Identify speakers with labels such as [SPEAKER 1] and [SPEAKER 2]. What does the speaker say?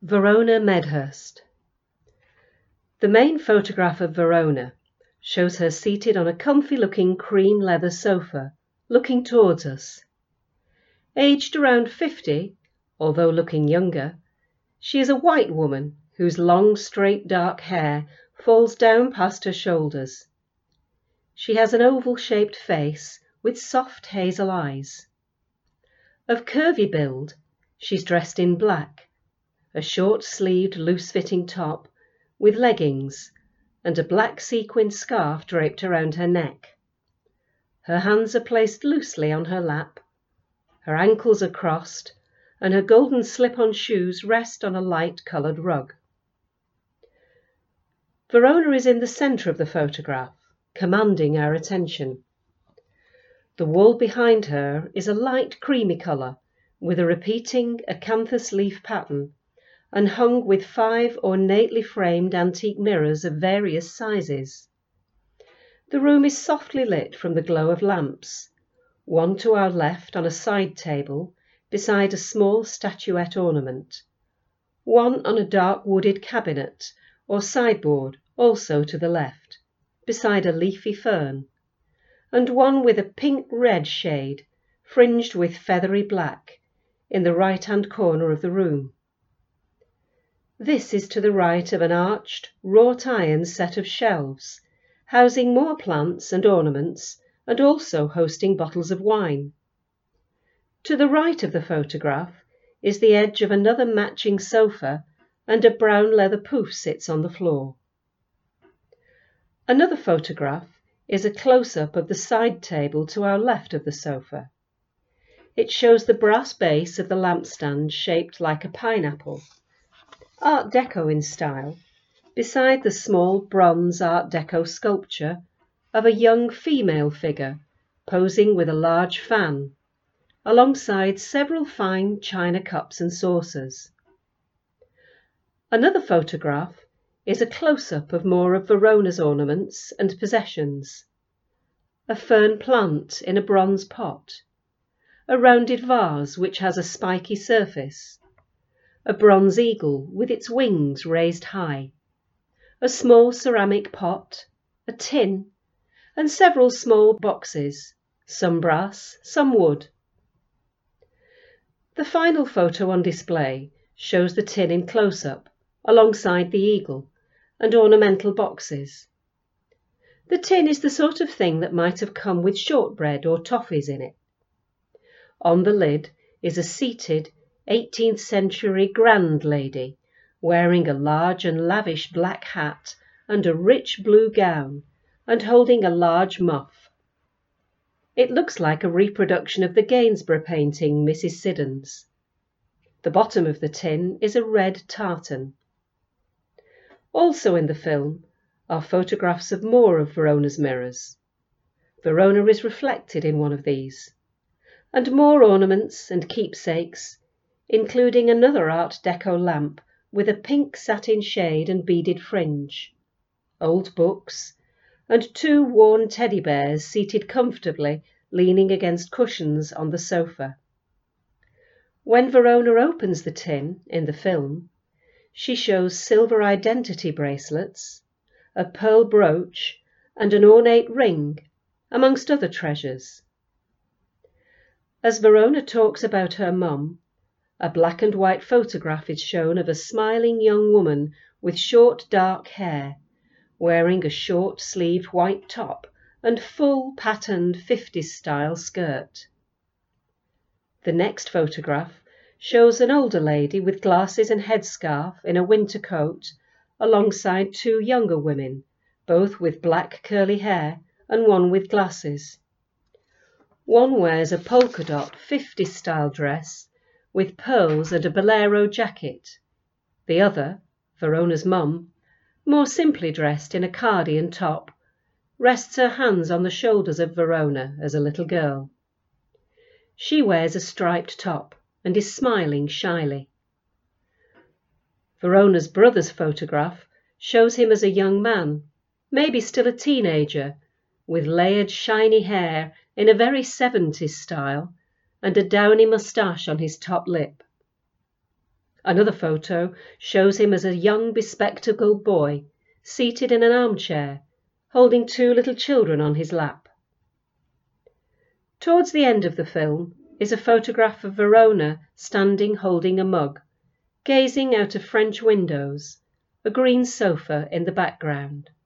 [SPEAKER 1] Verona Medhurst. The main photograph of Verona shows her seated on a comfy-looking cream leather sofa, looking towards us. Aged around 50, although looking younger, she is a white woman whose long, straight, dark hair falls down past her shoulders. She has an oval-shaped face with soft hazel eyes. Of curvy build, she's dressed in black, a short-sleeved, loose-fitting top with leggings and a black sequin scarf draped around her neck. Her hands are placed loosely on her lap, her ankles are crossed, and her golden slip-on shoes rest on a light-coloured rug. Verona is in the centre of the photograph, commanding our attention. The wall behind her is a light creamy colour with a repeating acanthus leaf pattern, and hung with 5 ornately framed antique mirrors of various sizes. The room is softly lit from the glow of lamps, one to our left on a side table beside a small statuette ornament, one on a dark wooded cabinet or sideboard also to the left, beside a leafy fern, and one with a pink-red shade fringed with feathery black in the right-hand corner of the room. This is to the right of an arched, wrought-iron set of shelves, housing more plants and ornaments, and also hosting bottles of wine. To the right of the photograph is the edge of another matching sofa, and a brown leather pouf sits on the floor. Another photograph is a close-up of the side table to our left of the sofa. It shows the brass base of the lampstand shaped like a pineapple, Art Deco in style, beside the small bronze Art Deco sculpture of a young female figure posing with a large fan, alongside several fine china cups and saucers. Another photograph is a close-up of more of Verona's ornaments and possessions. A fern plant in a bronze pot, a rounded vase which has a spiky surface, a bronze eagle with its wings raised high, a small ceramic pot, a tin, and several small boxes, some brass, some wood. The final photo on display shows the tin in close-up, alongside the eagle, and ornamental boxes. The tin is the sort of thing that might have come with shortbread or toffees in it. On the lid is a seated 18th century grand lady, wearing a large and lavish black hat and a rich blue gown, and holding a large muff. It looks like a reproduction of the Gainsborough painting Mrs. Siddons. The bottom of the tin is a red tartan. Also in the film are photographs of more of Verona's mirrors. Verona is reflected in one of these, and more ornaments and keepsakes, including another Art Deco lamp with a pink satin shade and beaded fringe, old books, and 2 worn teddy bears seated comfortably leaning against cushions on the sofa. When Verona opens the tin in the film, she shows silver identity bracelets, a pearl brooch, and an ornate ring, amongst other treasures. As Verona talks about her mum, a black and white photograph is shown of a smiling young woman with short dark hair, wearing a short-sleeved white top and full patterned 50s style skirt. The next photograph shows an older lady with glasses and headscarf in a winter coat, alongside 2 younger women, both with black curly hair and one with glasses. One wears a polka dot 50s style dress with pearls and a bolero jacket. The other, Verona's mum, more simply dressed in a cardi and top, rests her hands on the shoulders of Verona as a little girl. She wears a striped top and is smiling shyly. Verona's brother's photograph shows him as a young man, maybe still a teenager, with layered shiny hair in a very 70s style and a downy moustache on his top lip. Another photo shows him as a young bespectacled boy, seated in an armchair, holding two little children on his lap. Towards the end of the film is a photograph of Verona standing holding a mug, gazing out of French windows, a green sofa in the background.